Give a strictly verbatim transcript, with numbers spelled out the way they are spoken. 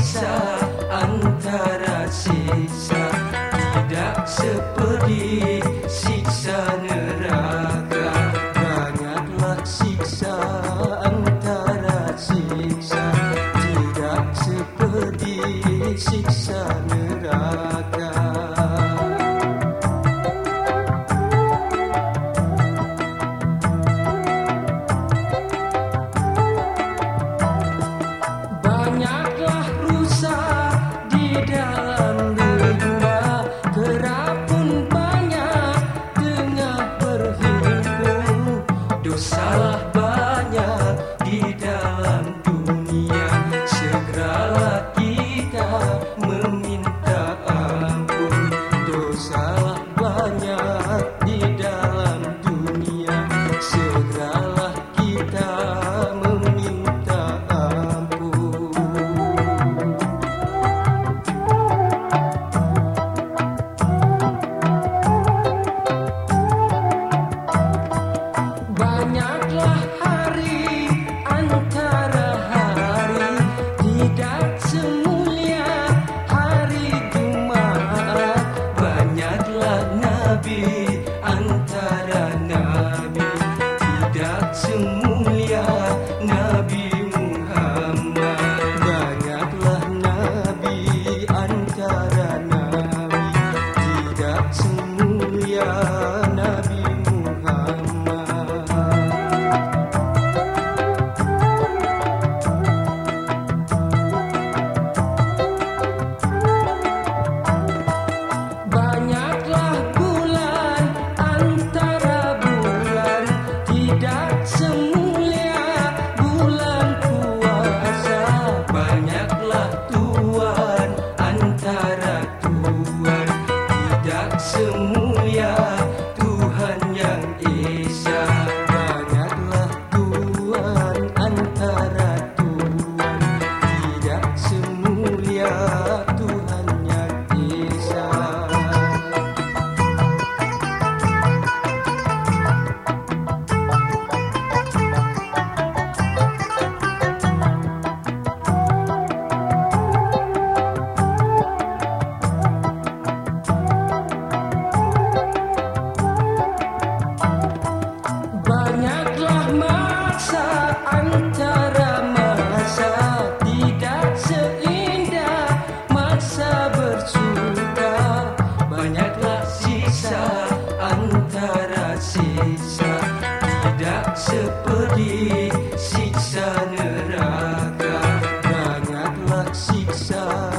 siksa antara siksa, tidak seperti siksa neraka. Banyaklah siksa antara siksa, tidak seperti siksa neraka. Banyaklah rusa di dalam dunia, kera pun banyak tengah berhimpun. Dosalah banyak di dalam dunia, segeralah kita meminta ampun. Dosalah banyak di dalam dunia, segeralah kita meminta ampun. Banyaklah hari antara hari, tidak semulia hari Jumat. Banyaklah nabi antara nabi, tidak semulia Nabi Muhammad. Banyaklah nabi antara nabi, tidak semulia Nabi Muhammad. Banyaklah bulan antara bulan, tidak semulia bulan puasa. Banyaklah tuan antara tuan, tidak semulia Tuhan yang Esa. Banyaklah tuan antara tuan, tidak semulia Tuhan yang Esa. Banyaklah masa antara masa, tidak seindah masa bersuka. Banyaklah sisa antara sisa, tidak seperti siksa neraka. Banyaklah siksa